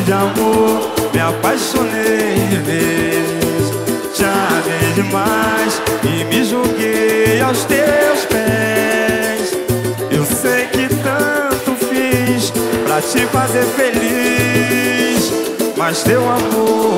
de amor, me apaixonei de vez. Te amei demais e me joguei aos teus pés. Eu sei que tanto fiz pra te fazer feliz, mas teu amor